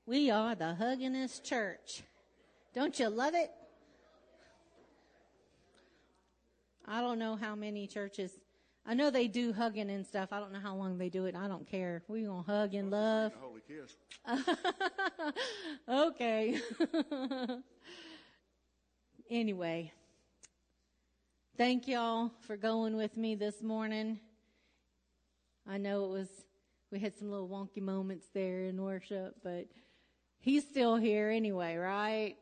We are the Hugginest Church. Don't you love it? I don't know how many churches. I know they do hugging and stuff. I don't know how long they do it. I don't care. We're going to hug and love. Holy kiss. Okay. Anyway, thank y'all for going with me this morning. I know we had some little wonky moments there in worship, but he's still here anyway, right?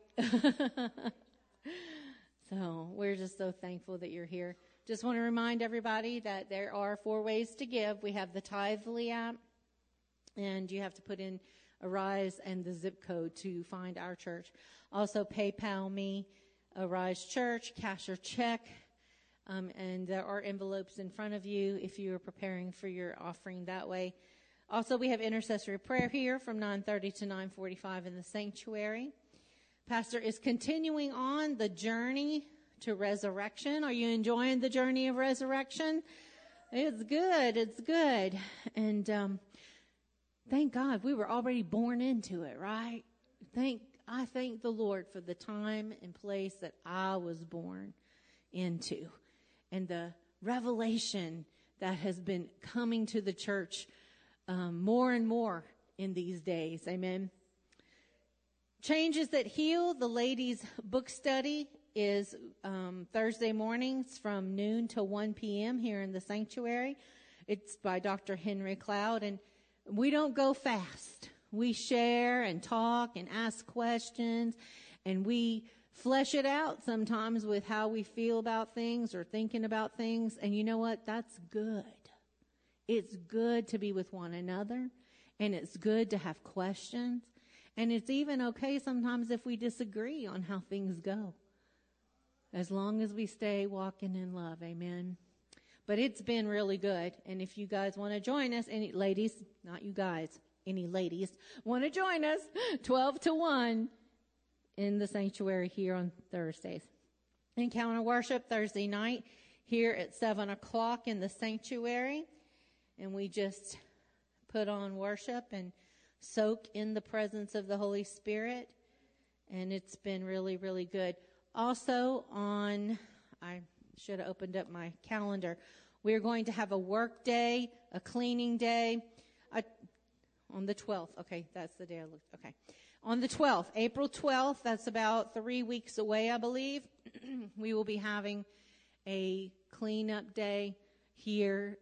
So we're just so thankful that you're here. Just want to remind everybody that there are 4 ways to give. We have the Tithely app, and you have to put in Arise and the zip code to find our church. Also, PayPal me, Arise Church, cash or check, and there are envelopes in front of you if you are preparing for your offering that way. Also, we have intercessory prayer here from 9:30 to 9:45 in the sanctuary. Pastor is continuing on the journey to resurrection. Are you enjoying the journey of resurrection? It's good. It's good. And thank God we were already born into it, right? I thank the Lord for the time and place that I was born into, and the revelation that has been coming to the church more and more in these days. Amen. Changes that Heal, the ladies' book study is Thursday mornings from noon to 1 p.m. here in the sanctuary. It's by Dr. Henry Cloud, and we don't go fast. We share and talk and ask questions, and we flesh it out sometimes with how we feel about things or thinking about things. And you know what? That's good. It's good to be with one another, and it's good to have questions. And it's even okay sometimes if we disagree on how things go, as long as we stay walking in love. Amen. But it's been really good. And if you guys want to join us, any ladies, not you guys, any ladies want to join us, 12 to 1 in the sanctuary here on Thursdays. Encounter worship Thursday night here at 7 o'clock in the sanctuary. And we just put on worship and soak in the presence of the Holy Spirit. And it's been really, really good. Also I should have opened up my calendar. We're going to have a work day, a cleaning day, on the 12th. Okay, that's the day I looked. Okay. On the 12th, April 12th, that's about 3 weeks away, I believe. We will be having a cleanup day here.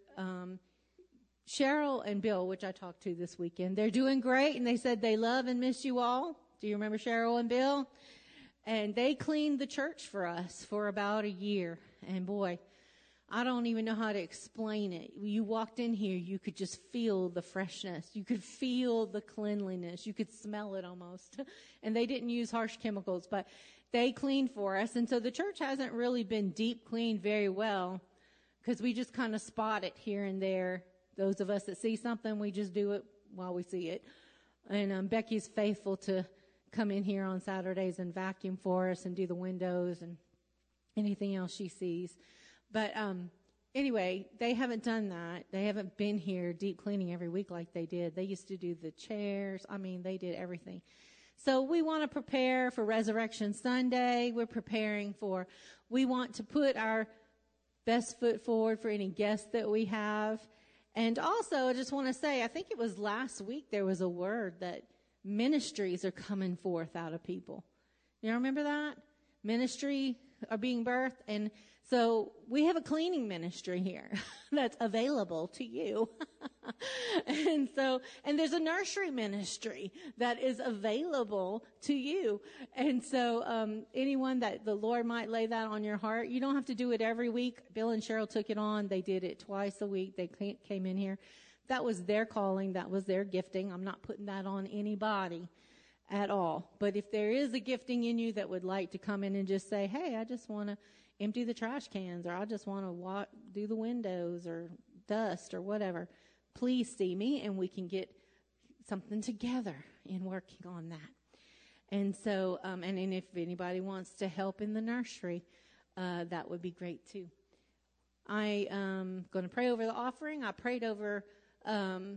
Cheryl and Bill, which I talked to this weekend, they're doing great, and they said they love and miss you all. Do you remember Cheryl and Bill? And they cleaned the church for us for about a year. And boy, I don't even know how to explain it. You walked in here, you could just feel the freshness. You could feel the cleanliness. You could smell it almost. And they didn't use harsh chemicals, but they cleaned for us. And so the church hasn't really been deep cleaned very well, because we just kind of spot it here and there. Those of us that see something, we just do it while we see it. And Becky's faithful to come in here on Saturdays and vacuum for us and do the windows and anything else she sees. But anyway, they haven't done that. They haven't been here deep cleaning every week like they did. They used to do the chairs. I mean, they did everything. So we want to prepare for Resurrection Sunday. We want to put our best foot forward for any guests that we have. And also, I just want to say, I think it was last week there was a word that ministries are coming forth out of people. You remember that? Ministry are being birthed. And so we have a cleaning ministry here that's available to you. And there's a nursery ministry that is available to you. And so anyone that the Lord might lay that on your heart, you don't have to do it every week. Bill and Cheryl took it on. They did it twice a week. They came in here. That was their calling. That was their gifting. I'm not putting that on anybody at all. But if there is a gifting in you that would like to come in and just say, hey, I just want to empty the trash cans, or I just want to do the windows or dust or whatever, please see me, and we can get something together in working on that. And so, and if anybody wants to help in the nursery, that would be great too. I am going to pray over the offering. I prayed over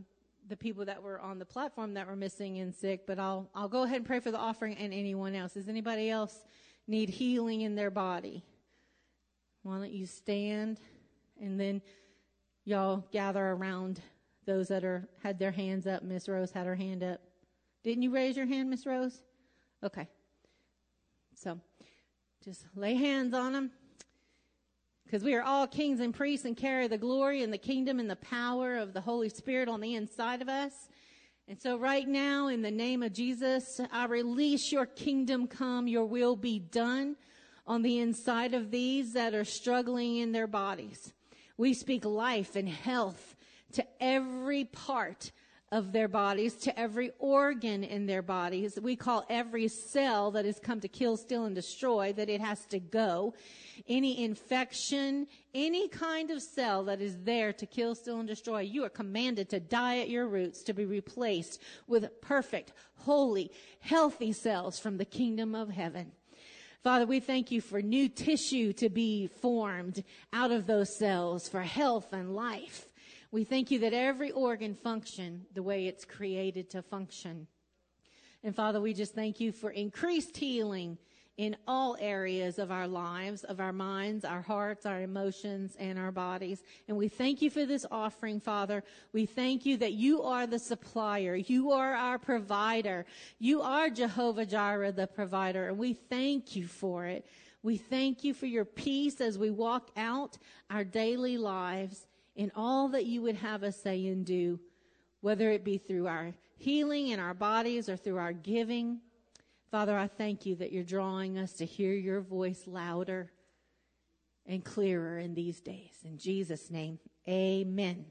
the people that were on the platform that were missing and sick, but I'll go ahead and pray for the offering and anyone else. Does anybody else need healing in their body? Why don't you stand, and then y'all gather around those that had their hands up. Miss Rose had her hand up. Didn't you raise your hand, Miss Rose? Okay. So just lay hands on them, because we are all kings and priests and carry the glory and the kingdom and the power of the Holy Spirit on the inside of us. And so right now, in the name of Jesus, I release your kingdom come, your will be done on the inside of these that are struggling in their bodies. We speak life and health to every part of their bodies, to every organ in their bodies. We call every cell that has come to kill, steal, and destroy, that it has to go. Any infection, any kind of cell that is there to kill, steal, and destroy, you are commanded to die at your roots, to be replaced with perfect, holy, healthy cells from the kingdom of heaven. Father, we thank you for new tissue to be formed out of those cells for health and life. We thank you that every organ function the way it's created to function. And Father, we just thank you for increased healing in all areas of our lives, of our minds, our hearts, our emotions, and our bodies. And we thank you for this offering, Father. We thank you that you are the supplier. You are our provider. You are Jehovah Jireh, the provider. And we thank you for it. We thank you for your peace as we walk out our daily lives in all that you would have us say and do, whether it be through our healing in our bodies or through our giving. Father, I thank you that you're drawing us to hear your voice louder and clearer in these days. In Jesus' name, amen.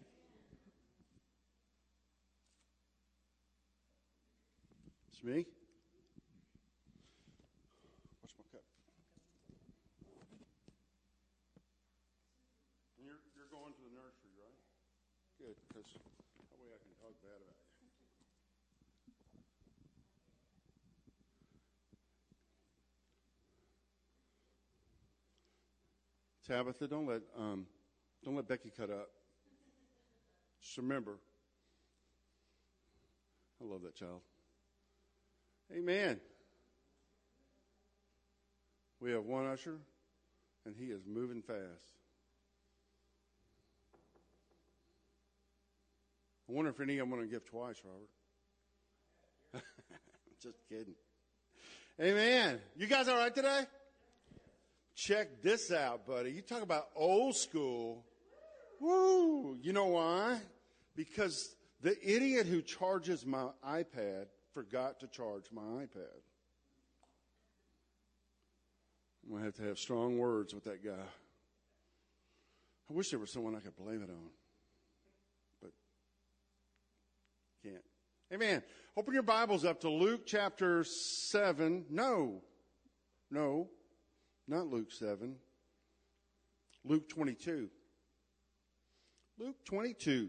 It's me? What's my cup? And you're going to the nursery, right? Good, because that way I can talk bad about you. Tabitha, don't let Becky cut up. Just remember, I love that child. Amen. We have one usher, and he is moving fast. I wonder if any of them want to give twice, Robert. Just kidding. Amen. You guys all right today? Check this out, buddy. You talk about old school. Woo! You know why? Because the idiot who charges my iPad forgot to charge my iPad. I'm going to have strong words with that guy. I wish there was someone I could blame it on. But can't. Amen. Open your Bibles up to Luke chapter 7. No. Not Luke 7. Luke 22. Luke 22.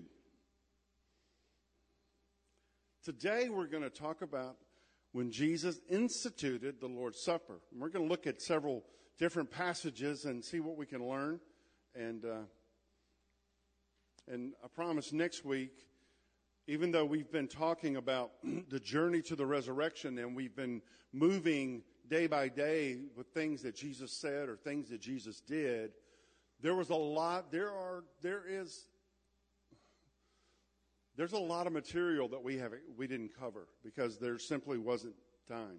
Today we're going to talk about when Jesus instituted the Lord's Supper. And we're going to look at several different passages and see what we can learn. And I promise next week, even though we've been talking about the journey to the resurrection and we've been moving day by day with things that Jesus said or things that Jesus did, there's a lot of material that we didn't cover because there simply wasn't time.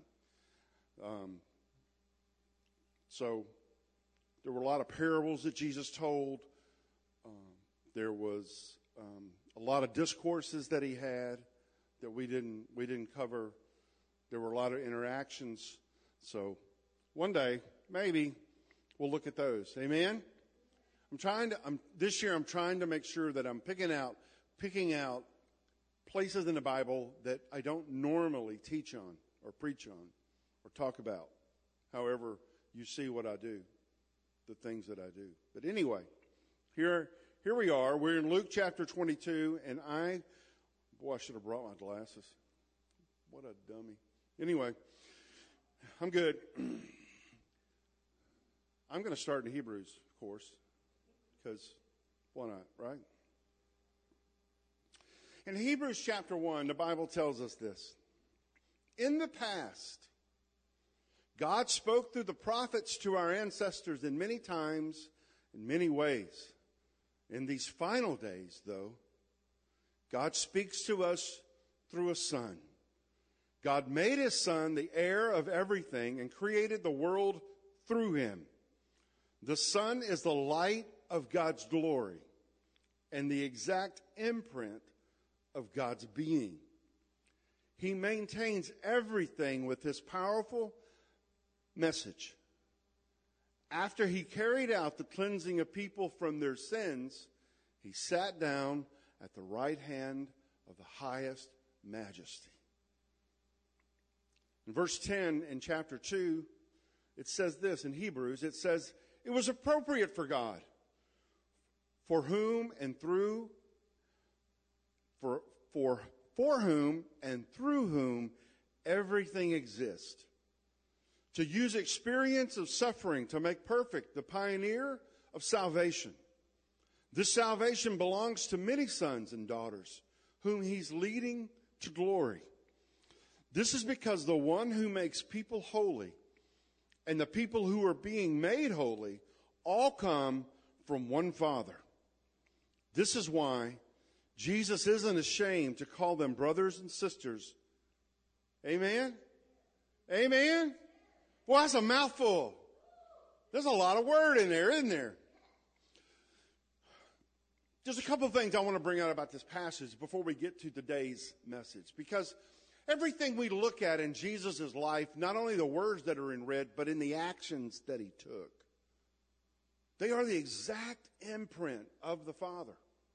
So there were a lot of parables that Jesus told. There was a lot of discourses that he had that we didn't cover. There were a lot of interactions. So one day, maybe we'll look at those. Amen? This year I'm trying to make sure that I'm picking out places in the Bible that I don't normally teach on or preach on or talk about. However, you see what I do, the things that I do. But anyway, here we are. We're in Luke chapter 22, and I should have brought my glasses. What a dummy. Anyway, I'm good. I'm going to start in Hebrews, of course, because why not, right? In Hebrews chapter 1, the Bible tells us this. In the past, God spoke through the prophets to our ancestors in many times, in many ways. In these final days, though, God speaks to us through a Son. God made His Son the heir of everything and created the world through Him. The Son is the light of God's glory and the exact imprint of God's being. He maintains everything with His powerful message. After He carried out the cleansing of people from their sins, He sat down at the right hand of the highest majesty. In verse 10 in chapter 2, it says this in Hebrews. It says, it was appropriate for God, for whom and through whom everything exists, to use experience of suffering to make perfect the pioneer of salvation. This salvation belongs to many sons and daughters whom He's leading to glory. This is because the one who makes people holy and the people who are being made holy all come from one Father. This is why Jesus isn't ashamed to call them brothers and sisters. Amen? Amen? Well, that's a mouthful. There's a lot of word in there, isn't there? There's a couple of things I want to bring out about this passage before we get to today's message. Because everything we look at in Jesus' life, not only the words that are in red, but in the actions that He took, they are the exact imprint of the Father.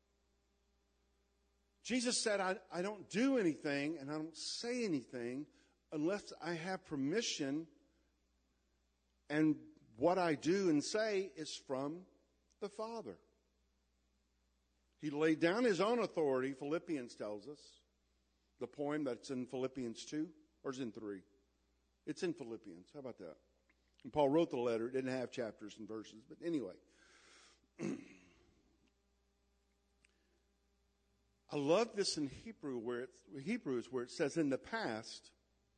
Jesus said, I don't do anything and I don't say anything unless I have permission, and what I do and say is from the Father. He laid down His own authority, Philippians tells us. The poem that's in Philippians 2, or is it in 3? It's in Philippians. How about that? And Paul wrote the letter. It didn't have chapters and verses. But anyway. I love this in Hebrews where it says, in the past,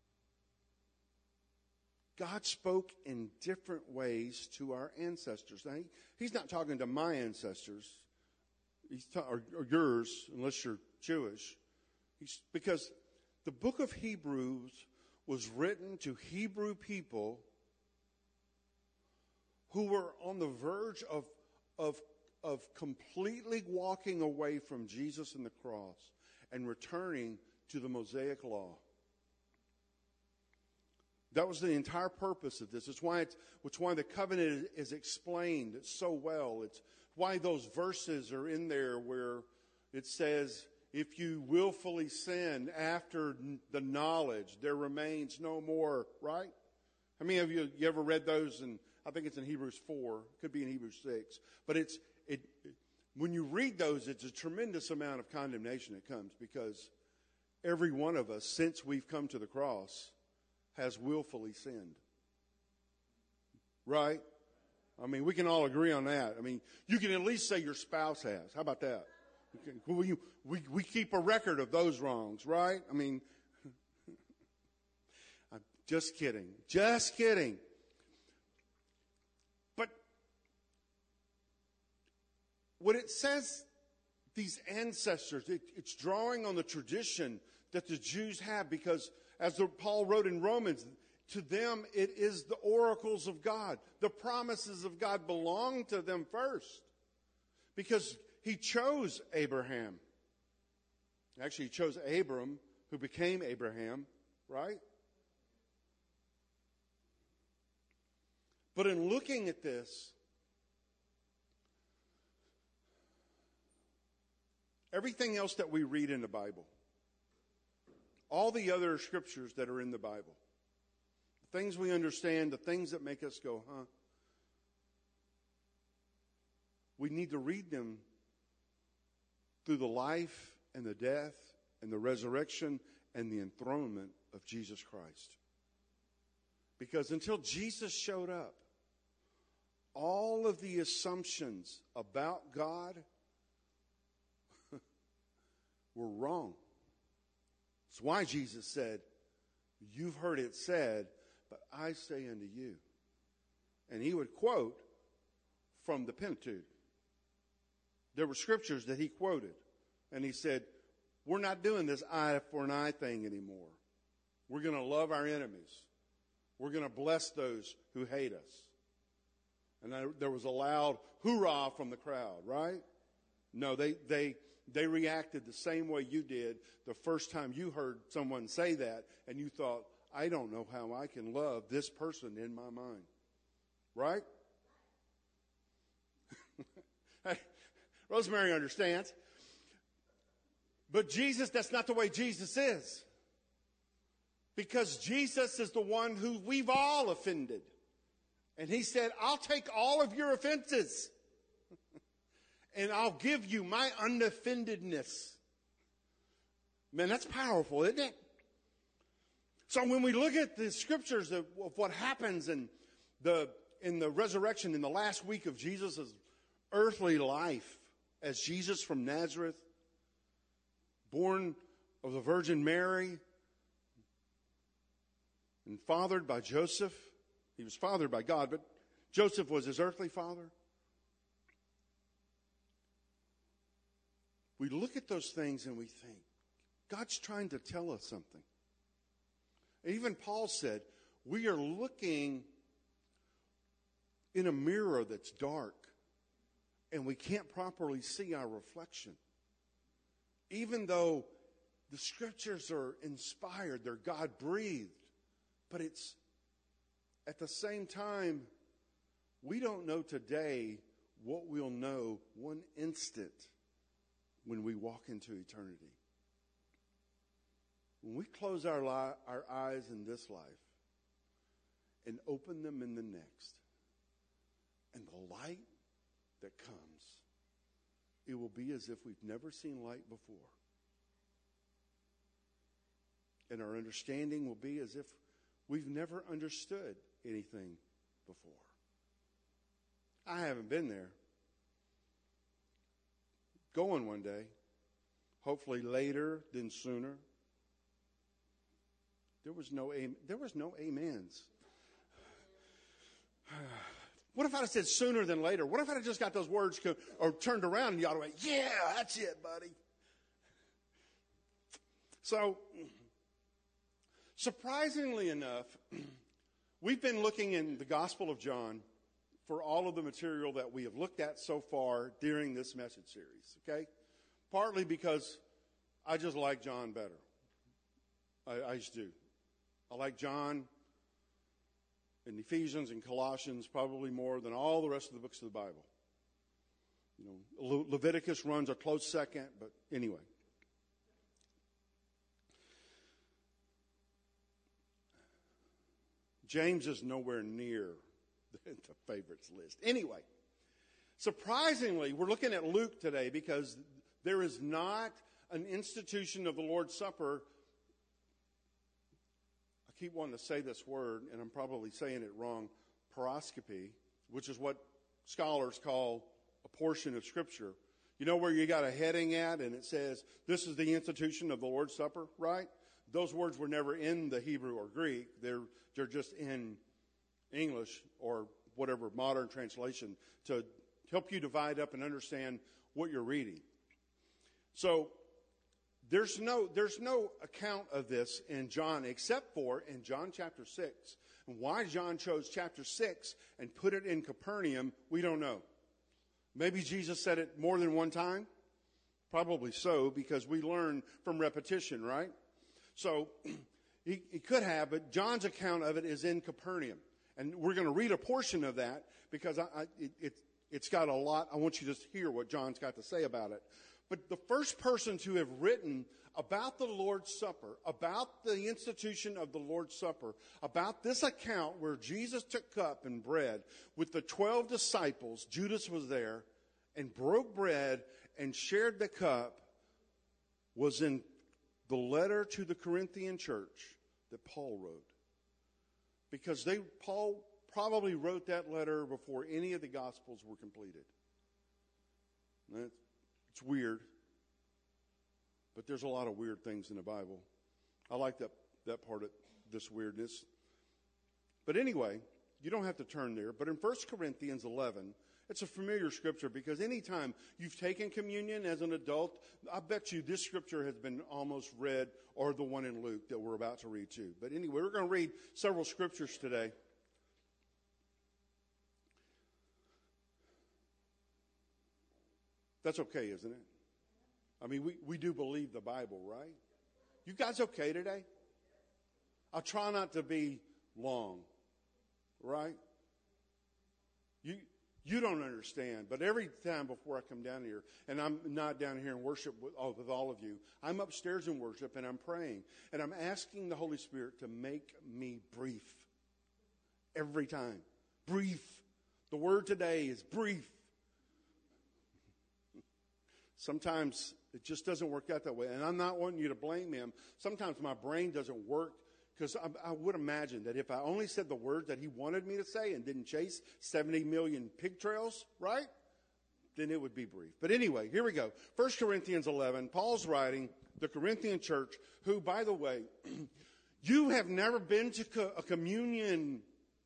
God spoke in different ways to our ancestors. Now, He's not talking to my ancestors, or yours, unless you're Jewish. Because the book of Hebrews was written to Hebrew people who were on the verge of completely walking away from Jesus and the cross and returning to the Mosaic law. That was the entire purpose of this. It's why the covenant is explained so well. It's why those verses are in there where it says, if you willfully sin after the knowledge, there remains no more, right? How many of you ever read those? And I think it's in Hebrews 4. It could be in Hebrews 6. But when you read those, it's a tremendous amount of condemnation that comes, because every one of us, since we've come to the cross, has willfully sinned. Right? I mean, we can all agree on that. I mean, you can at least say your spouse has. How about that? We keep a record of those wrongs, right? I mean, I'm just kidding. Just kidding. But when it says these ancestors, it's drawing on the tradition that the Jews have, because as Paul wrote in Romans, to them it is the oracles of God. The promises of God belong to them first, because He chose Abraham. Actually, He chose Abram, who became Abraham, right? But in looking at this, everything else that we read in the Bible, all the other scriptures that are in the Bible, the things we understand, the things that make us go, huh? We need to read them through the life and the death and the resurrection and the enthronement of Jesus Christ. Because until Jesus showed up, all of the assumptions about God were wrong. That's why Jesus said, you've heard it said, but I say unto you. And he would quote from the Pentateuch. There were scriptures that he quoted. And he said, we're not doing this eye for an eye thing anymore. We're going to love our enemies. We're going to bless those who hate us. And there was a loud hoorah from the crowd, right? No, they reacted the same way you did the first time you heard someone say that, and you thought, I don't know how I can love this person in my mind. Right? Hey, Rosemary understands. But Jesus, that's not the way Jesus is. Because Jesus is the one who we've all offended. And he said, I'll take all of your offenses. And I'll give you my unoffendedness. Man, that's powerful, isn't it? So when we look at the scriptures of what happens in the resurrection in the last week of Jesus' earthly life as Jesus from Nazareth, born of the Virgin Mary and fathered by Joseph. He was fathered by God, but Joseph was his earthly father. We look at those things and we think, God's trying to tell us something. Even Paul said, we are looking in a mirror that's dark and we can't properly see our reflection. Even though the scriptures are inspired, they're God-breathed, but it's at the same time, we don't know today what we'll know one instant when we walk into eternity. When we close our eyes in this life and open them in the next, and the light that comes, it will be as if we've never seen light before. And our understanding will be as if we've never understood anything before. I haven't been there. Going one day, hopefully later than sooner. There was no amens. What if I had said sooner than later? What if I had just got those words or turned around and y'all went, yeah, that's it, buddy. So, surprisingly enough, we've been looking in the Gospel of John for all of the material that we have looked at so far during this message series, okay? Partly because I just like John better. I just do. I like John and Ephesians and Colossians probably more than all the rest of the books of the Bible. You know, Leviticus runs a close second, but anyway. James is nowhere near the favorites list. Anyway, surprisingly, we're looking at Luke today because there is not an institution of the Lord's Supper. I keep wanting to say this word, and I'm probably saying it wrong, paroscopy, which is what scholars call a portion of Scripture. You know where you got a heading at, and it says, this is the institution of the Lord's Supper, right? Those words were never in the Hebrew or Greek. They're just in English or whatever modern translation to help you divide up and understand what you're reading. So there's no account of this in John except for in John chapter 6. And why John chose chapter 6 and put it in Capernaum, we don't know. Maybe Jesus said it more than one time. Probably so, because we learn from repetition, right? So he could have, but John's account of it is in Capernaum. And we're going to read a portion of that because it's got a lot. I want you to just hear what John's got to say about it. But the first person to have written about the Lord's Supper, about the institution of the Lord's Supper, about this account where Jesus took cup and bread with the 12 disciples, Judas was there, and broke bread and shared the cup, was in the letter to the Corinthian church that Paul wrote. Because Paul probably wrote that letter before any of the Gospels were completed. It's weird. But there's a lot of weird things in the Bible. I like that part of this weirdness. But anyway, you don't have to turn there. But in 1 Corinthians 11, it's a familiar scripture because anytime you've taken communion as an adult, I bet you this scripture has been almost read, or the one in Luke that we're about to read too. But anyway, we're going to read several scriptures today. That's okay, isn't it? I mean, we do believe the Bible, right? You guys okay today? I'll try not to be long, right? You don't understand, but every time before I come down here, and I'm not down here in worship with all of you, I'm upstairs in worship and I'm praying, and I'm asking the Holy Spirit to make me brief. Every time. Brief. The word today is brief. Sometimes it just doesn't work out that way. And I'm not wanting you to blame him. Sometimes my brain doesn't work because I would imagine that if I only said the words that he wanted me to say and didn't chase 70 million pig trails, right? Then it would be brief. But anyway, here we go. 1 Corinthians 11, Paul's writing, the Corinthian church, who, by the way, you have never been to a communion.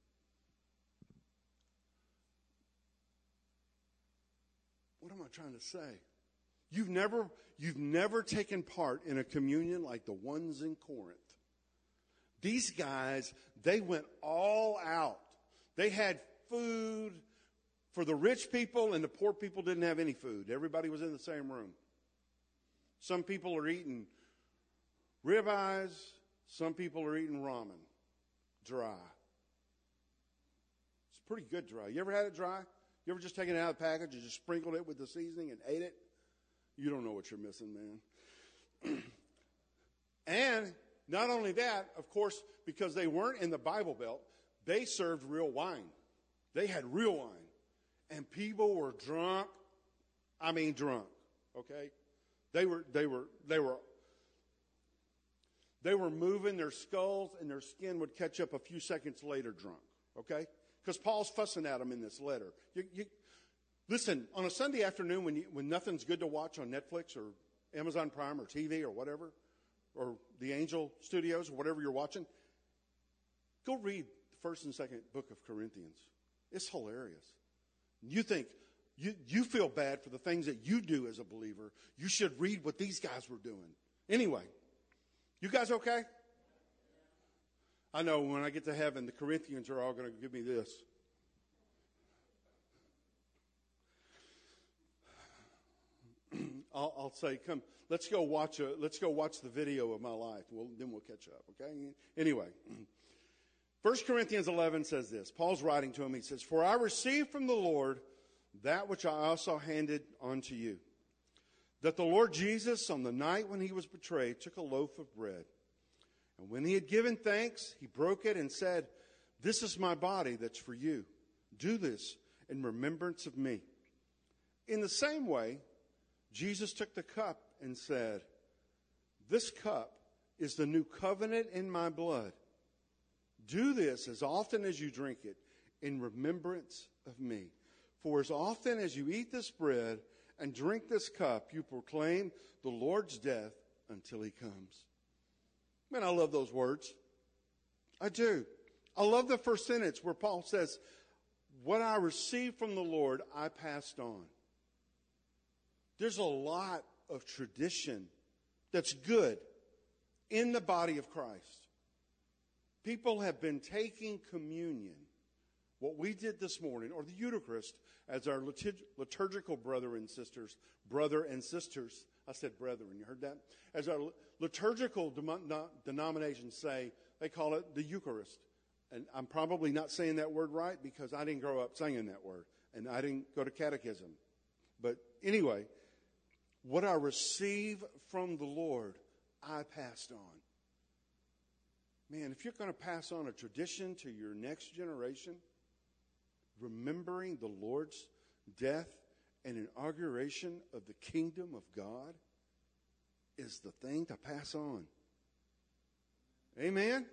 What am I trying to say? You've never taken part in a communion like the ones in Corinth. These guys, they went all out. They had food for the rich people, and the poor people didn't have any food. Everybody was in the same room. Some people are eating ribeyes. Some people are eating ramen, dry. It's pretty good dry. You ever had it dry? You ever just taken it out of the package and just sprinkled it with the seasoning and ate it? You don't know what you're missing, man. And not only that, of course, because they weren't in the Bible Belt, they served real wine. They had real wine. And people were drunk. I mean drunk, okay? They were moving their skulls, and their skin would catch up a few seconds later drunk, okay? Because Paul's fussing at them in this letter. Listen, on a Sunday afternoon when nothing's good to watch on Netflix or Amazon Prime or TV or whatever, or the Angel Studios or whatever you're watching, go read the 1st and 2nd book of Corinthians. It's hilarious. You think, you feel bad for the things that you do as a believer. You should read what these guys were doing. Anyway, you guys okay? I know when I get to heaven, the Corinthians are all going to give me this. I'll say, come, let's go watch the video of my life. Then we'll catch up, okay? Anyway, 1 Corinthians 11 says this. Paul's writing to him. He says, "For I received from the Lord that which I also handed on to you, that the Lord Jesus, on the night when he was betrayed, took a loaf of bread. And when he had given thanks, he broke it and said, 'This is my body that's for you. Do this in remembrance of me.' In the same way, Jesus took the cup and said, 'This cup is the new covenant in my blood. Do this as often as you drink it in remembrance of me. For as often as you eat this bread and drink this cup, you proclaim the Lord's death until he comes.'" Man, I love those words. I do. I love the first sentence where Paul says, "What I received from the Lord, I passed on." There's a lot of tradition that's good in the body of Christ. People have been taking communion, what we did this morning, or the Eucharist, as our liturgical brother and sisters. I said brethren, you heard that? As our liturgical denominations say, they call it the Eucharist. And I'm probably not saying that word right because I didn't grow up saying that word. And I didn't go to catechism. But anyway, what I receive from the Lord, I passed on. Man, if you're going to pass on a tradition to your next generation, remembering the Lord's death and inauguration of the kingdom of God is the thing to pass on. Amen?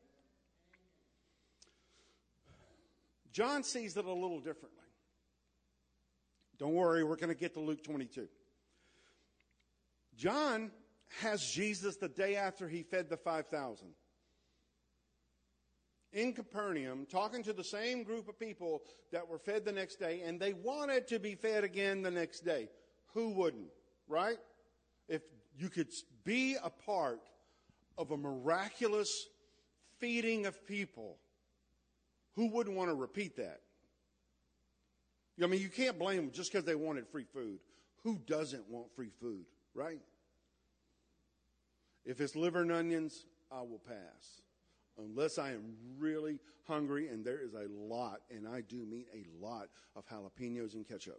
John sees it a little differently. Don't worry, we're going to get to Luke 22. John has Jesus the day after he fed the 5,000. In Capernaum, talking to the same group of people that were fed the next day, and they wanted to be fed again the next day. Who wouldn't, right? If you could be a part of a miraculous feeding of people, who wouldn't want to repeat that? I mean, you can't blame them just because they wanted free food. Who doesn't want free food, right? If it's liver and onions, I will pass. Unless I am really hungry, and there is a lot, and I do mean a lot, of jalapenos and ketchup.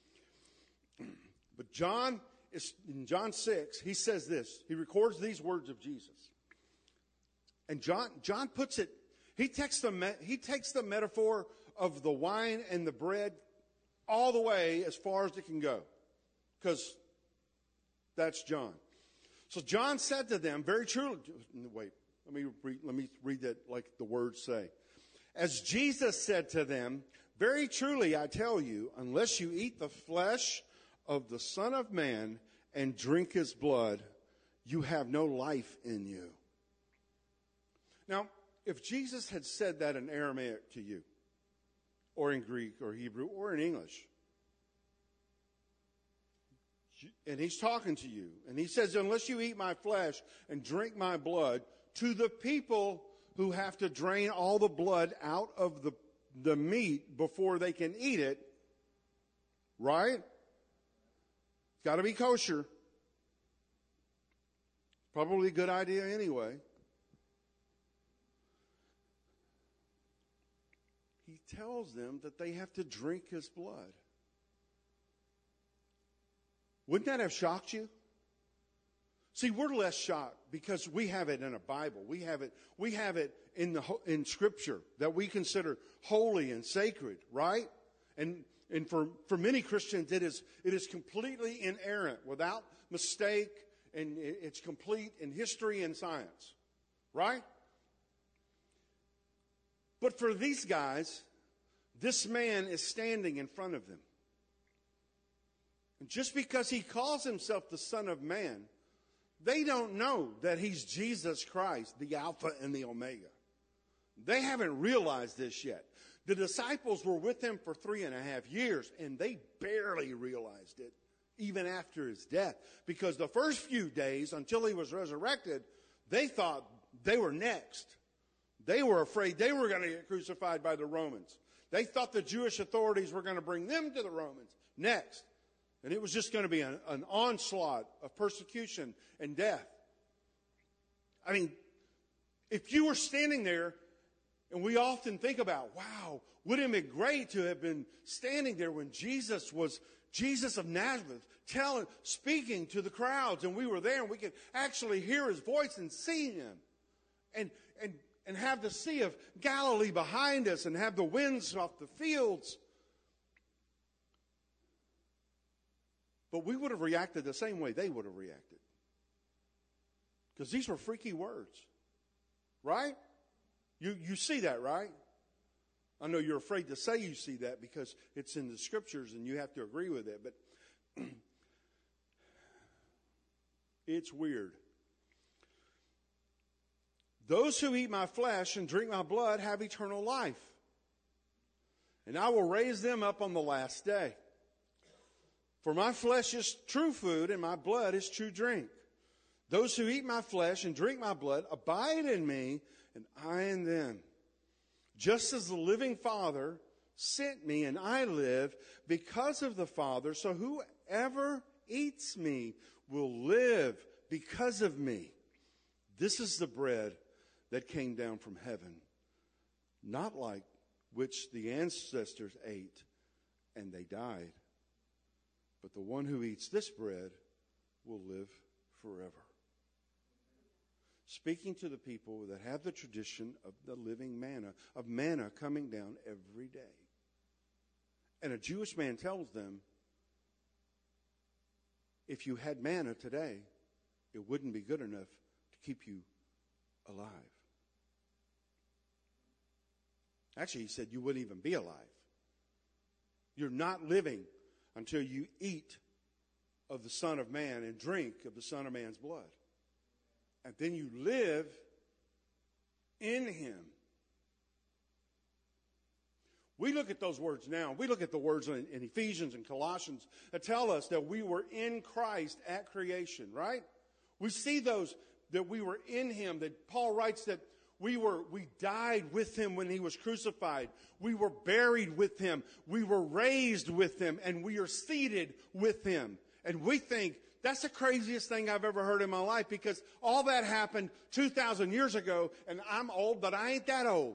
But in John 6, he says this. He records these words of Jesus. And John puts it, he takes the metaphor of the wine and the bread all the way as far as it can go. Because that's John. So John said to them, very truly, wait, let me read that like the words say. As Jesus said to them, very truly I tell you, unless you eat the flesh of the Son of Man and drink his blood, you have no life in you. Now, if Jesus had said that in Aramaic to you, or in Greek or Hebrew or in English, and he's talking to you, and he says, unless you eat my flesh and drink my blood, to the people who have to drain all the blood out of the meat before they can eat it, right? It's got to be kosher. Probably a good idea anyway. He tells them that they have to drink his blood. Wouldn't that have shocked you? See, we're less shocked because we have it in a Bible. We have it in Scripture that we consider holy and sacred, right? And for many Christians, it is completely inerrant, without mistake, and it's complete in history and science, right? But for these guys, this man is standing in front of them. And just because he calls himself the Son of Man, they don't know that he's Jesus Christ, the Alpha and the Omega. They haven't realized this yet. The disciples were with him for 3.5 years, and they barely realized it, even after his death. Because the first few days, until he was resurrected, they thought they were next. They were afraid they were going to get crucified by the Romans. They thought the Jewish authorities were going to bring them to the Romans next. And it was just going to be an onslaught of persecution and death. I mean, if you were standing there, and we often think about, wow, wouldn't it be great to have been standing there when Jesus was Jesus of Nazareth, speaking to the crowds, and we were there, and we could actually hear his voice and see him. And have the Sea of Galilee behind us, and have the winds off the fields. But we would have reacted the same way they would have reacted. Because these were freaky words. Right? You see that, right? I know you're afraid to say you see that because it's in the Scriptures and you have to agree with it. But it's weird. Those who eat my flesh and drink my blood have eternal life. And I will raise them up on the last day. For my flesh is true food, and my blood is true drink. Those who eat my flesh and drink my blood abide in me, and I in them. Just as the living Father sent me, and I live because of the Father, so whoever eats me will live because of me. This is the bread that came down from heaven, not like which the ancestors ate, and they died. But the one who eats this bread will live forever. Speaking to the people that have the tradition of the living manna, of manna coming down every day. And a Jewish man tells them, if you had manna today, it wouldn't be good enough to keep you alive. Actually, he said you wouldn't even be alive. You're not living until you eat of the Son of Man and drink of the Son of Man's blood. And then you live in him. We look at those words now. We look at the words in Ephesians and Colossians that tell us that we were in Christ at creation, right? We see those, that we were in him, that Paul writes that we died with him when he was crucified. We were buried with him. We were raised with him, and we are seated with him. And we think that's the craziest thing I've ever heard in my life, because all that happened 2,000 years ago, and I'm old, but I ain't that old.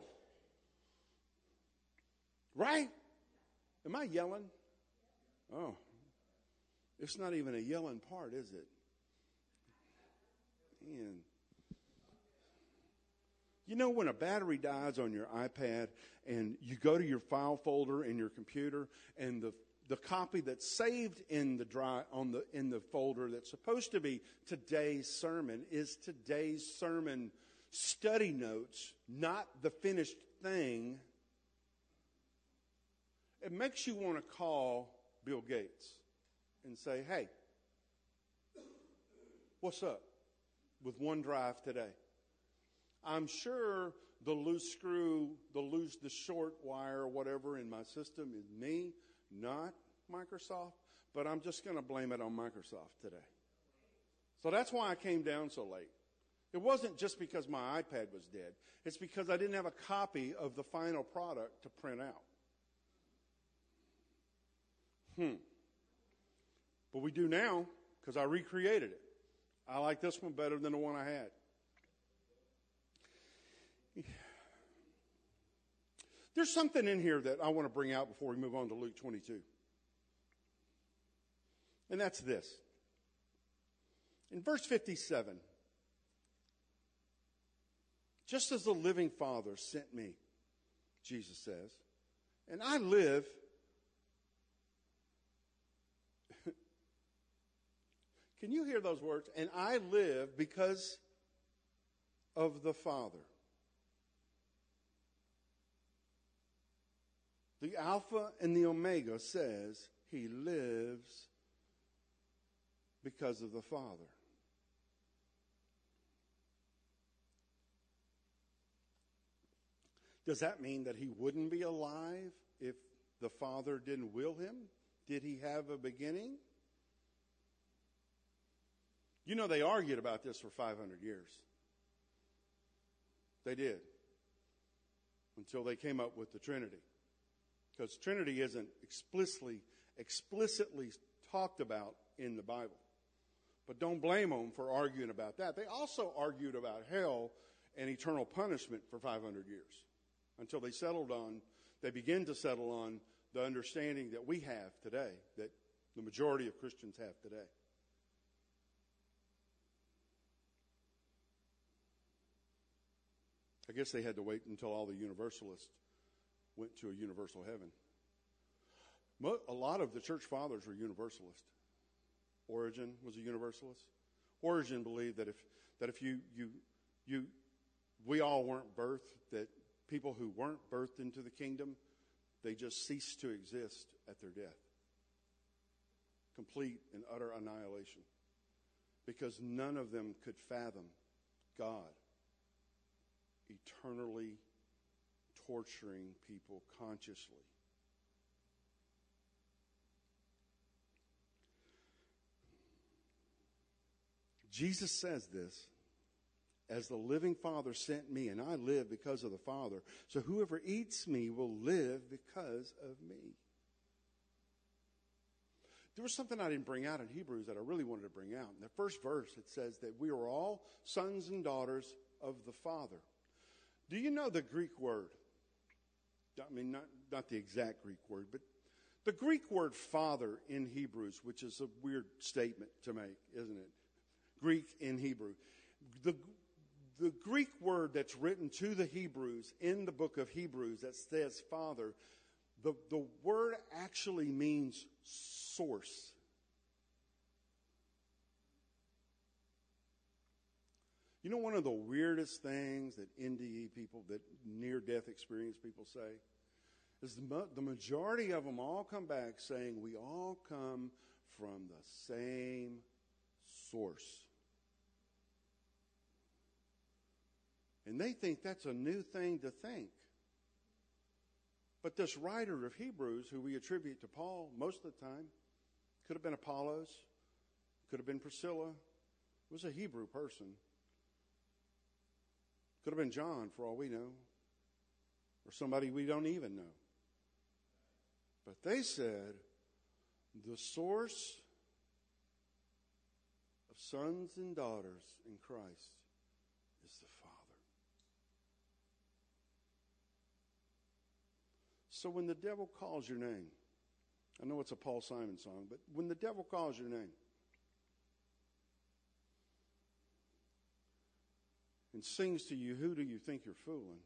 Right? Am I yelling? Oh, it's not even a yelling part, is it? Man. You know, when a battery dies on your iPad and you go to your file folder in your computer, and the copy that's saved in the folder that's supposed to be today's sermon is today's sermon study notes, not the finished thing, it makes you want to call Bill Gates and say, hey, what's up with OneDrive today? I'm sure the loose screw, the short wire or whatever in my system is me, not Microsoft, but I'm just going to blame it on Microsoft today. So that's why I came down so late. It wasn't just because my iPad was dead. It's because I didn't have a copy of the final product to print out. But we do now, because I recreated it. I like this one better than the one I had. There's something in here that I want to bring out before we move on to Luke 22. And that's this. In verse 57, just as the living Father sent me, Jesus says, and I live. Can you hear those words? And I live because of the Father. The Alpha and the Omega says he lives because of the Father. Does that mean that he wouldn't be alive if the Father didn't will him? Did he have a beginning? You know, they argued about this for 500 years. They did. Until they came up with the Trinity. Because Trinity isn't explicitly talked about in the Bible. But don't blame them for arguing about that. They also argued about hell and eternal punishment for 500 years. Until they begin to settle on the understanding that we have today, that the majority of Christians have today. I guess they had to wait until all the universalists went to a universal heaven. A lot of the church fathers were universalists. Origen was a universalist. Origen believed that if we all weren't birthed, that people who weren't birthed into the kingdom, they just ceased to exist at their death. Complete and utter annihilation. Because none of them could fathom God eternally torturing people consciously. Jesus says this, as the living Father sent me, and I live because of the Father, so whoever eats me will live because of me. There was something I didn't bring out in Hebrews that I really wanted to bring out. In the first verse, it says that we are all sons and daughters of the Father. Do you know the Greek word? I mean, not the exact Greek word, but the Greek word father in Hebrews, which is a weird statement to make, isn't it? Greek in Hebrew. The Greek word that's written to the Hebrews in the book of Hebrews that says father, the word actually means source. You know, one of the weirdest things that NDE people, that near-death experience people say, is the majority of them all come back saying we all come from the same source. And they think that's a new thing to think. But this writer of Hebrews, who we attribute to Paul most of the time, could have been Apollos, could have been Priscilla, was a Hebrew person. Could have been John, for all we know, or somebody we don't even know. But they said the source of sons and daughters in Christ is the Father. So when the devil calls your name, I know it's a Paul Simon song, but when the devil calls your name and sings to you, who do you think you're fooling?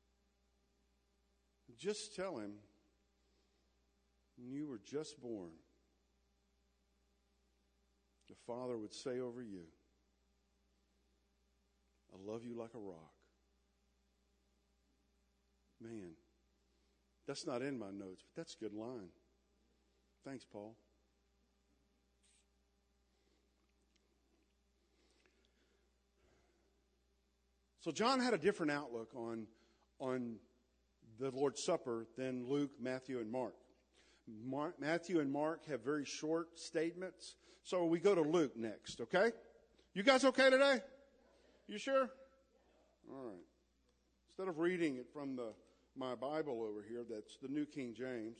Just tell him you were just born. The Father would say over you, I love you like a rock. Man, that's not in my notes, but that's a good line. Thanks, Paul. So John had a different outlook on the Lord's Supper than Luke, Matthew, and Mark. Matthew and Mark have very short statements. So we go to Luke next, okay? You guys okay today? You sure? All right. Instead of reading it from my Bible over here, that's the New King James,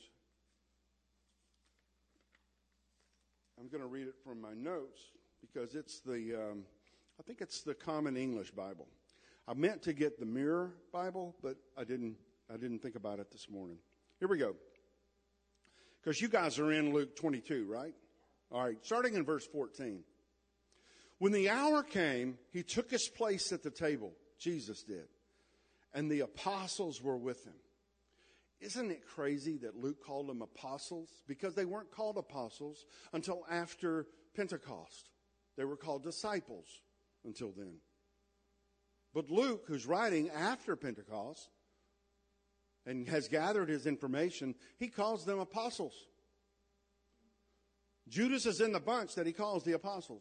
I'm going to read it from my notes because it's I think it's the Common English Bible. I meant to get the Mirror Bible, but I didn't think about it this morning. Here we go. Because you guys are in Luke 22, right? All right, starting in verse 14. When the hour came, he took his place at the table. Jesus did. And the apostles were with him. Isn't it crazy that Luke called them apostles? Because they weren't called apostles until after Pentecost. They were called disciples until then. But Luke, who's writing after Pentecost and has gathered his information, he calls them apostles. Judas is in the bunch that he calls the apostles.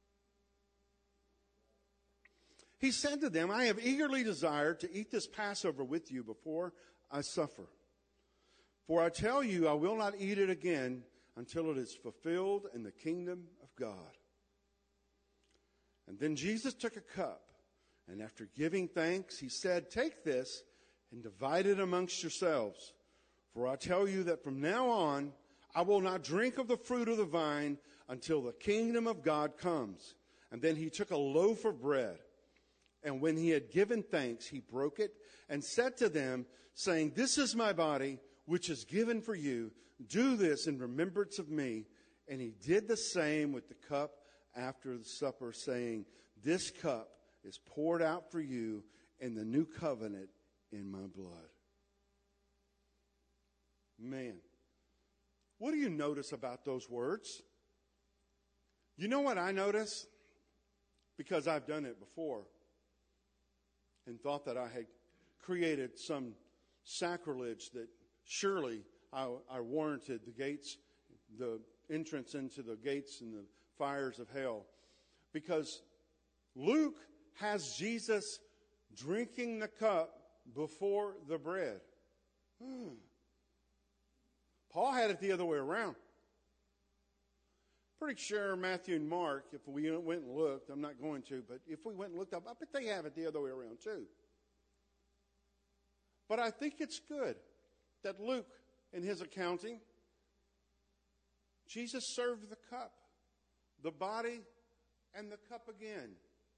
He said to them, I have eagerly desired to eat this Passover with you before I suffer. For I tell you, I will not eat it again until it is fulfilled in the kingdom of God. And then Jesus took a cup, and after giving thanks, he said, take this and divide it amongst yourselves. For I tell you that from now on, I will not drink of the fruit of the vine until the kingdom of God comes. And then he took a loaf of bread, and when he had given thanks, he broke it and said to them, saying, this is my body, which is given for you. Do this in remembrance of me. And he did the same with the cup after the supper, saying, this cup is poured out for you in the new covenant in my blood. Man, what do you notice about those words? You know what I notice? Because I've done it before and thought that I had created some sacrilege that surely I warranted the entrance into the gates and the fires of hell. Because Luke has Jesus drinking the cup before the bread. Paul had it the other way around. Pretty sure Matthew and Mark, if we went and looked, I'm not going to, but if we went and looked up, I bet they have it the other way around too. But I think it's good that Luke, in his accounting, Jesus served the cup, the body, and the cup again.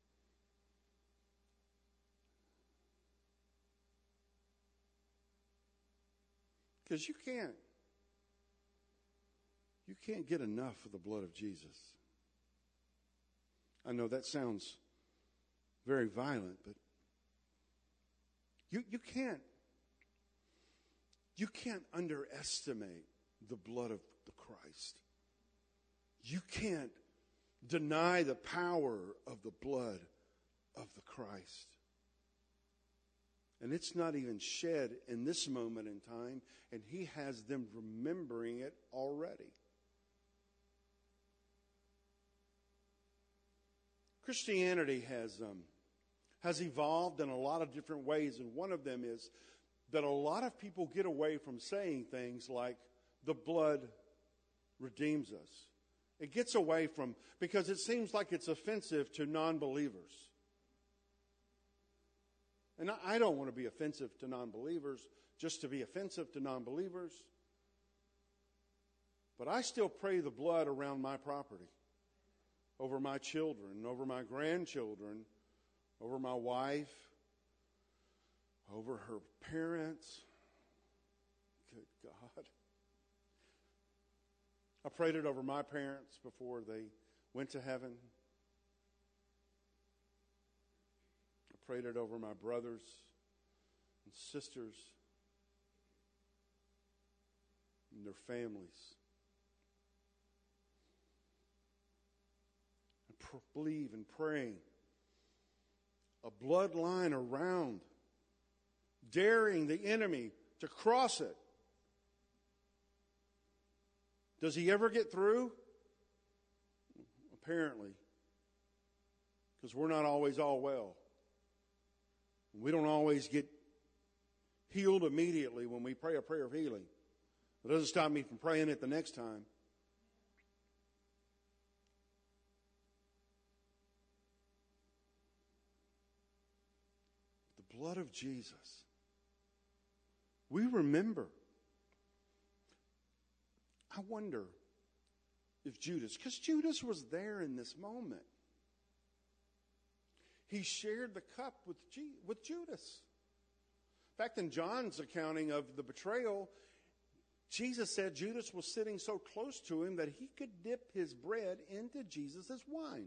Because you can't get enough of the blood of Jesus. I know that sounds very violent, but you can't underestimate the blood of the Christ. You can't deny the power of the blood of the Christ. And it's not even shed in this moment in time, and he has them remembering it already. Christianity has evolved in a lot of different ways, and one of them is that a lot of people get away from saying things like, the blood redeems us. It gets away from, because it seems like it's offensive to non-believers. And I don't want to be offensive to non-believers just to be offensive to non-believers. But I still pray the blood around my property, over my children, over my grandchildren, over my wife, over her parents. Good God. I prayed it over my parents before they went to heaven. I prayed it over my brothers and sisters and their families. I believe in praying a bloodline around, daring the enemy to cross it. Does he ever get through? Apparently. Because we're not always all well. We don't always get healed immediately when we pray a prayer of healing. It doesn't stop me from praying it the next time. The blood of Jesus. We remember. I wonder if Judas, because Judas was there in this moment. He shared the cup with Judas. In fact, in John's accounting of the betrayal, Jesus said Judas was sitting so close to him that he could dip his bread into Jesus' wine.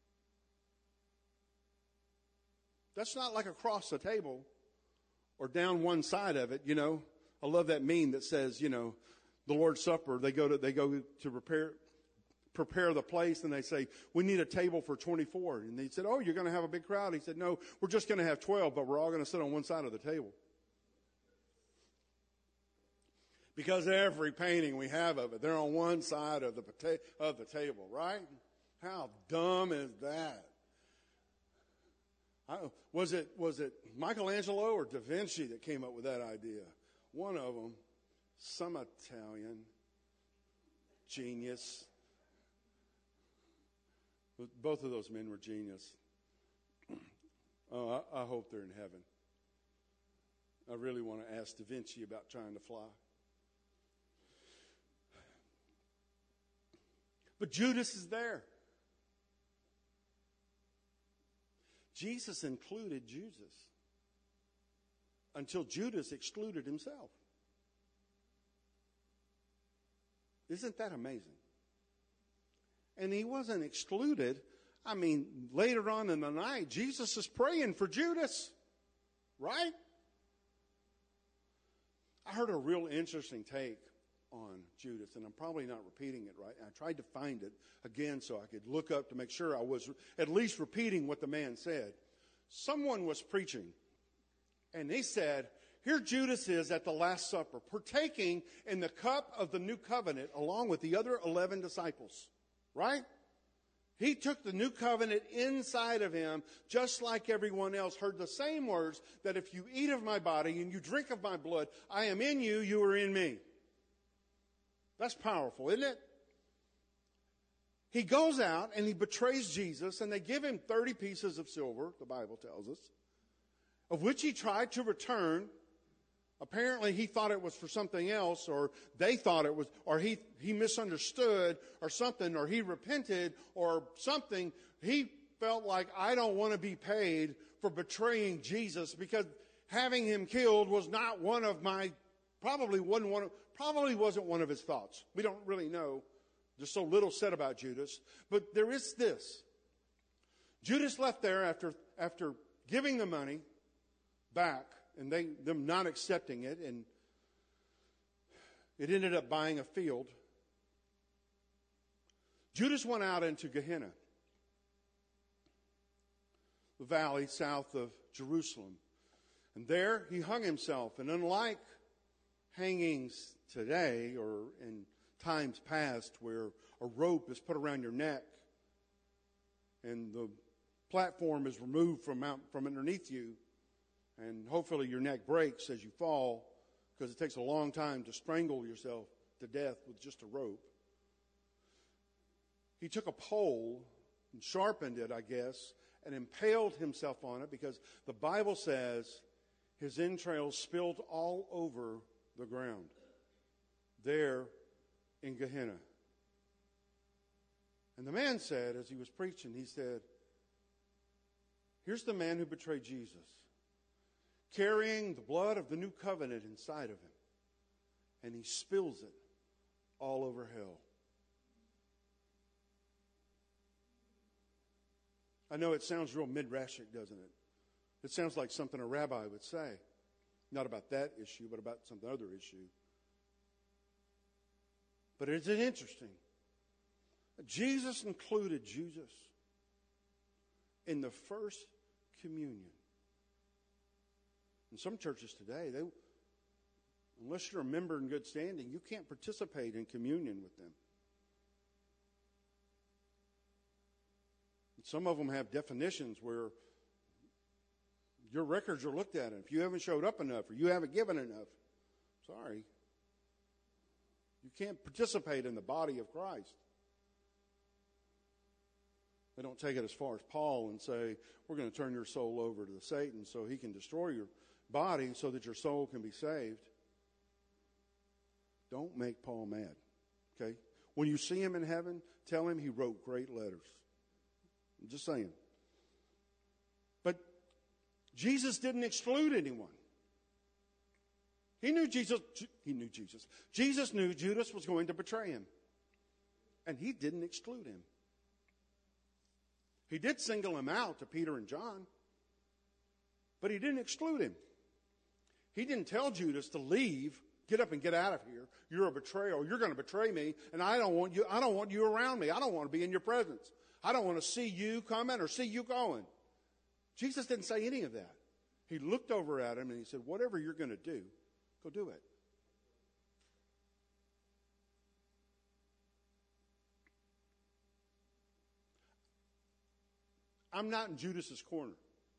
That's not like across the table or down one side of it, you know. I love that meme that says, you know, the Lord's Supper, they go to prepare the place, and they say, we need a table for 24. And they said, oh, you're going to have a big crowd? He said, no, we're just going to have 12, but we're all going to sit on one side of the table. Because every painting we have of it, they're on one side of the table, right? How dumb is that? Was it Michelangelo or Da Vinci that came up with that idea? One of them, some Italian genius. Both of those men were genius. Oh, I hope they're in heaven. I really want to ask Da Vinci about trying to fly. But Judas is there. Jesus included Judas until Judas excluded himself. Isn't that amazing? And he wasn't excluded. I mean, later on in the night, Jesus is praying for Judas, right? I heard a real interesting take on Judas, and I'm probably not repeating it right. I tried to find it again so I could look up to make sure I was at least repeating what the man said. Someone was preaching, and he said, here Judas is at the Last Supper, partaking in the cup of the new covenant along with the other 11 disciples, right? He took the new covenant inside of him, just like everyone else, heard the same words, that if you eat of my body and you drink of my blood, I am in you, you are in me. That's powerful, isn't it? He goes out and he betrays Jesus, and they give him 30 pieces of silver, the Bible tells us, of which he tried to return. Apparently he thought it was for something else, or they thought it was, or he misunderstood or something, or he repented or something. He felt like, I don't want to be paid for betraying Jesus, because having him killed was not one of my, probably wasn't one of his thoughts. We don't really know. There's so little said about Judas. But there is this. Judas left there after giving the money back, and them not accepting it, and it ended up buying a field. Judas went out into Gehenna, the valley south of Jerusalem. And there he hung himself. And unlike hangings today or in times past where a rope is put around your neck and the platform is removed from underneath you, and hopefully your neck breaks as you fall, because it takes a long time to strangle yourself to death with just a rope. He took a pole and sharpened it, I guess, and impaled himself on it, because the Bible says his entrails spilled all over the ground there in Gehenna. And the man said, as he was preaching, he said, here's the man who betrayed Jesus, carrying the blood of the new covenant inside of him, and he spills it all over hell. I know it sounds real midrashic, doesn't it? It sounds like something a rabbi would say. Not about that issue, but about some other issue. But isn't it interesting? Jesus included Judas in the first communion. In some churches today, unless you're a member in good standing, you can't participate in communion with them. Some of them have definitions where your records are looked at. If you haven't showed up enough or you haven't given enough, sorry. You can't participate in the body of Christ. They don't take it as far as Paul and say, we're going to turn your soul over to Satan so he can destroy your body so that your soul can be saved. Don't make Paul mad, okay? When you see him in heaven, tell him he wrote great letters. I'm just saying. But Jesus didn't exclude anyone. He knew Jesus. Jesus knew Judas was going to betray him. And he didn't exclude him. He did single him out to Peter and John. But he didn't exclude him. He didn't tell Judas to leave, get up and get out of here. You're a betrayer. You're going to betray me, and I don't want you around me. I don't want to be in your presence. I don't want to see you coming or see you going. Jesus didn't say any of that. He looked over at him and he said, whatever you're going to do, go do it. I'm not in Judas's corner.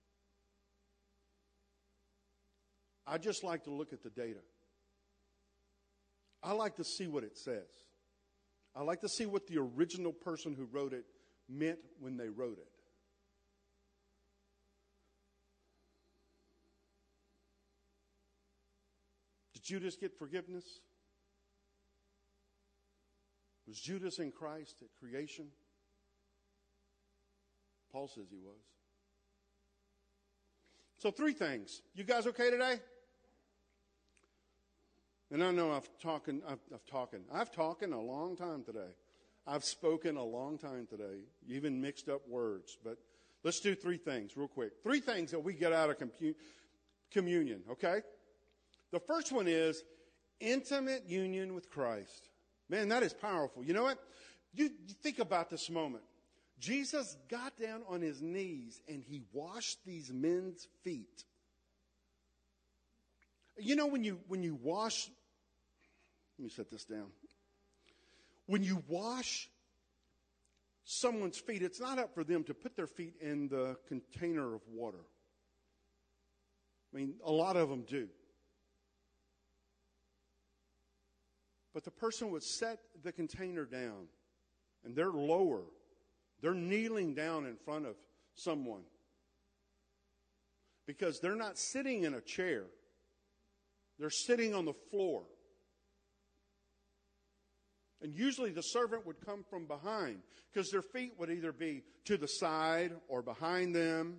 I just like to look at the data. I like to see what it says. I like to see what the original person who wrote it meant when they wrote it. Did Judas get forgiveness? Was Judas in Christ at creation? Paul says he was. So 3 things. You guys okay today? And I know I've talking a long time today. I've spoken a long time today, even mixed up words. But let's do 3 things real quick. 3 things that we get out of communion, okay? The first one is intimate union with Christ. Man, that is powerful. You know what? You think about this moment. Jesus got down on his knees and he washed these men's feet. You know, when you wash, let me set this down. When you wash someone's feet, it's not up for them to put their feet in the container of water. I mean, a lot of them do. But the person would set the container down, and they're lower. They're kneeling down in front of someone. Because they're not sitting in a chair. They're sitting on the floor. And usually the servant would come from behind, because their feet would either be to the side or behind them.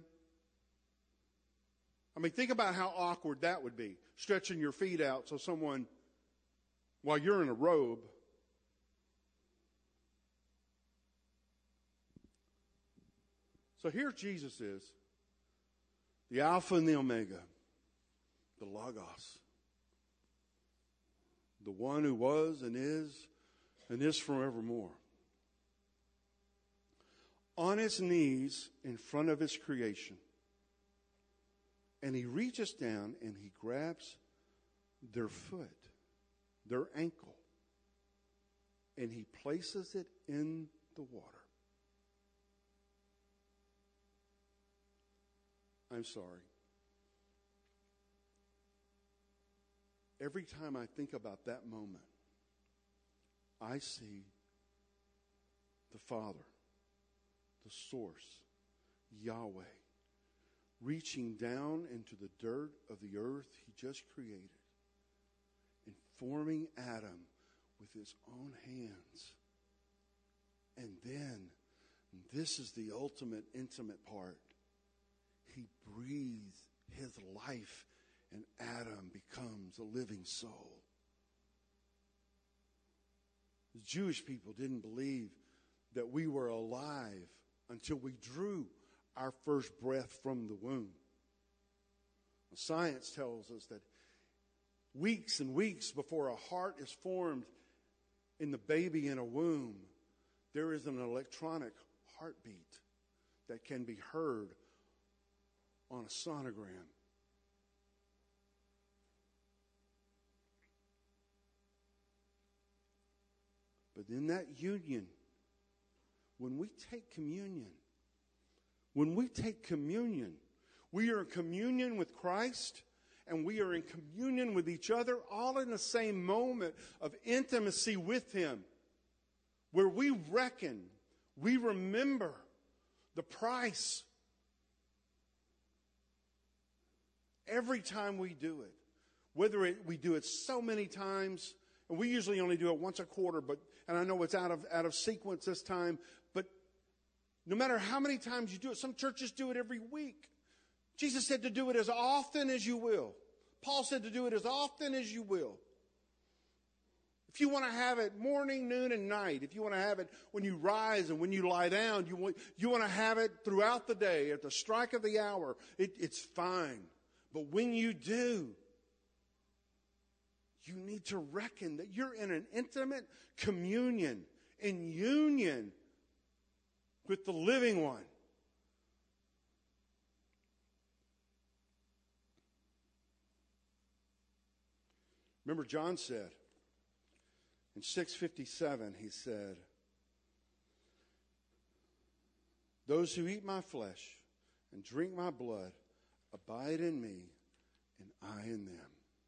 I mean, think about how awkward that would be, stretching your feet out so someone, while you're in a robe. So here Jesus is, the Alpha and the Omega, the Logos, the one who was and is forevermore. On his knees in front of his creation. And he reaches down and he grabs their foot, their ankle, and he places it in the water. I'm sorry. Every time I think about that moment, I see the Father, the source, Yahweh, reaching down into the dirt of the earth He just created and forming Adam with His own hands. And then, and this is the ultimate intimate part, He breathed His life and Adam becomes a living soul. The Jewish people didn't believe that we were alive until we drew our first breath from the womb. Science tells us that weeks and weeks before a heart is formed in the baby in a womb, there is an electronic heartbeat that can be heard on a sonogram. But in that union, when we take communion, we are in communion with Christ, and we are in communion with each other, all in the same moment of intimacy with Him, where we remember the price every time we do it. Whether we do it so many times, and we usually only do it once a quarter, and I know it's out of sequence this time, but no matter how many times you do it, some churches do it every week. Jesus said to do it as often as you will. Paul said to do it as often as you will. If you want to have it morning, noon, and night, if you want to have it when you rise and when you lie down, you want to have it throughout the day, at the strike of the hour, it's fine. But when you do, you need to reckon that you're in an intimate communion, in union with the living one. Remember, John said, in 6:57, he said, "Those who eat my flesh and drink my blood abide in me, and I in them."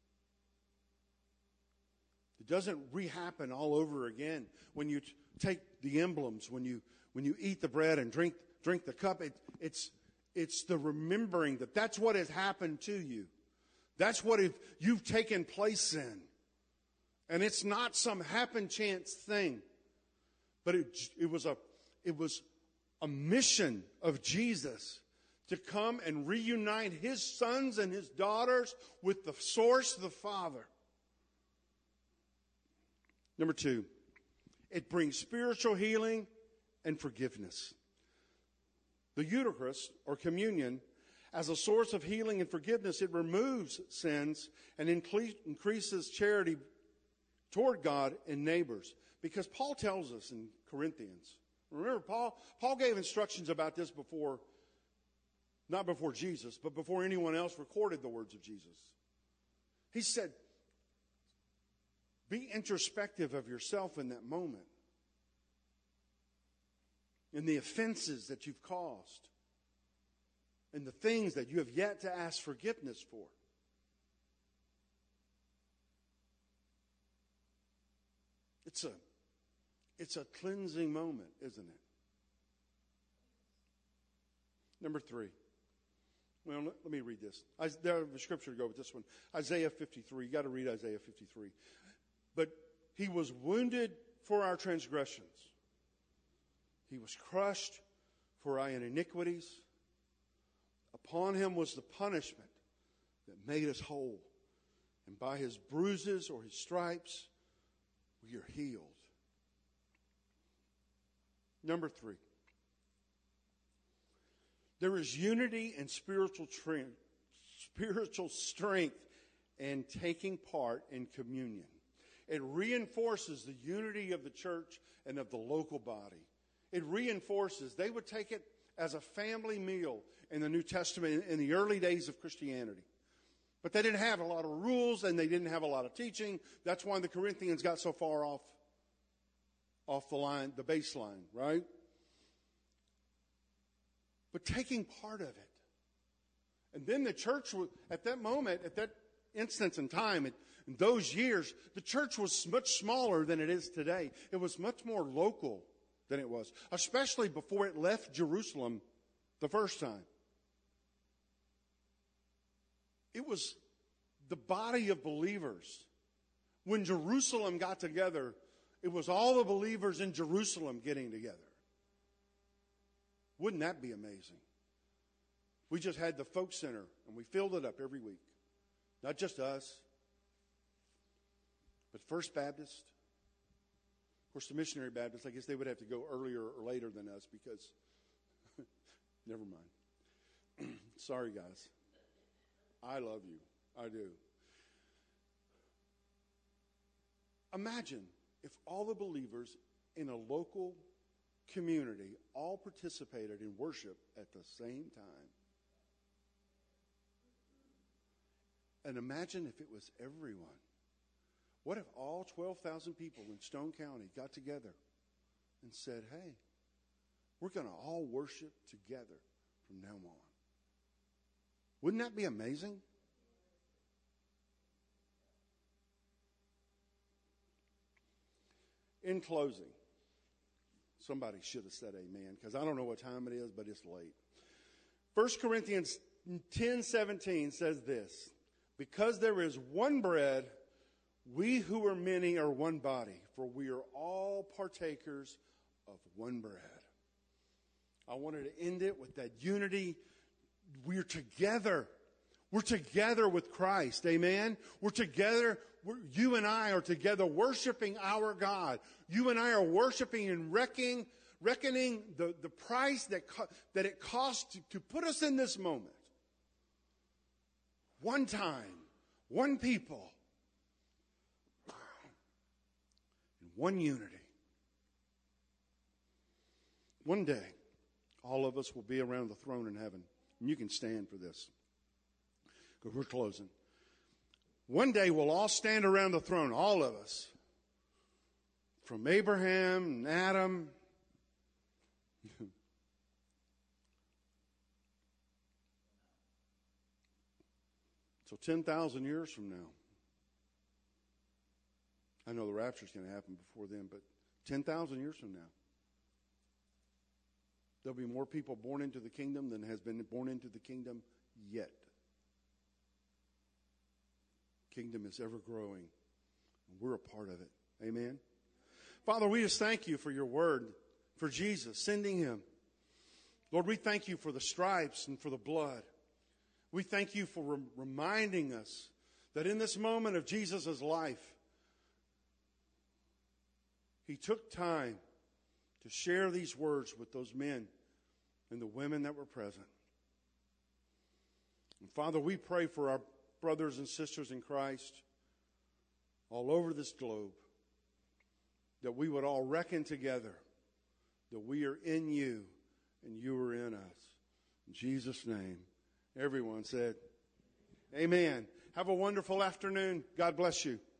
It doesn't re-happen all over again when you take the emblems, when you eat the bread and drink the cup. It's the remembering that that's what has happened to you. That's what you've taken place in. And it's not some happen chance thing. But it was a mission of Jesus to come and reunite His sons and His daughters with the source, the Father. Number 2, it brings spiritual healing and forgiveness. The Eucharist, or communion, as a source of healing and forgiveness, it removes sins and increases charity toward God and neighbors. Because Paul tells us in Corinthians, remember, Paul gave instructions about this before, not before Jesus, but before anyone else recorded the words of Jesus. He said, be introspective of yourself in that moment, in the offenses that you've caused, and the things that you have yet to ask forgiveness for. It's a cleansing moment, isn't it? Number 3. Well, let me read this. There's a scripture to go with this one. Isaiah 53. You got to read Isaiah 53. But He was wounded for our transgressions. He was crushed for our iniquities. Upon Him was the punishment that made us whole. And by His bruises or His stripes, we are healed. Number 3. There is unity and spiritual strength in taking part in communion. It reinforces the unity of the church and of the local body. It reinforces. They would take it as a family meal in the New Testament in the early days of Christianity. But they didn't have a lot of rules and they didn't have a lot of teaching. That's why the Corinthians got so far off the line, the baseline, right? But taking part of it And then the church, at that moment, at that instance in time, in those years, the church was much smaller than it is today. It was much more local than it was, especially before it left Jerusalem the first time. It was the body of believers. When Jerusalem got together, it was all the believers in Jerusalem getting together. Wouldn't that be amazing? We just had the folk center, and we filled it up every week. Not just us, but First Baptist. Of course, the Missionary Baptists, I guess they would have to go earlier or later than us because, never mind. Sorry, guys. I love you. I do. Imagine if all the believers in a local community all participated in worship at the same time. And imagine if it was everyone. What if all 12,000 people in Stone County got together and said, hey, we're going to all worship together from now on? Wouldn't that be amazing? In closing, somebody should have said amen, because I don't know what time it is, but it's late. 1 Corinthians 10:17 says this, because there is one bread, we who are many are one body, for we are all partakers of one bread. I wanted to end it with that unity. We're together. We're together with Christ. Amen? We're together. You and I are together worshiping our God. You and I are worshiping and reckoning the price that it costs to put us in this moment. One time, one people, in one unity. One day, all of us will be around the throne in heaven. And you can stand for this, because we're closing. One day we'll all stand around the throne, all of us. From Abraham and Adam. So 10,000 years from now. I know the rapture's going to happen before then, but 10,000 years from now. There'll be more people born into the kingdom than has been born into the kingdom yet. Kingdom is ever growing, and we're a part of it. Amen? Father, we just thank you for your word, for Jesus, sending him. Lord, we thank you for the stripes and for the blood. We thank you for reminding us that in this moment of Jesus' life, he took time to share these words with those men and the women that were present. And Father, we pray for our brothers and sisters in Christ all over this globe, that we would all reckon together that we are in you and you are in us. In Jesus' name, everyone said, amen. Have a wonderful afternoon. God bless you.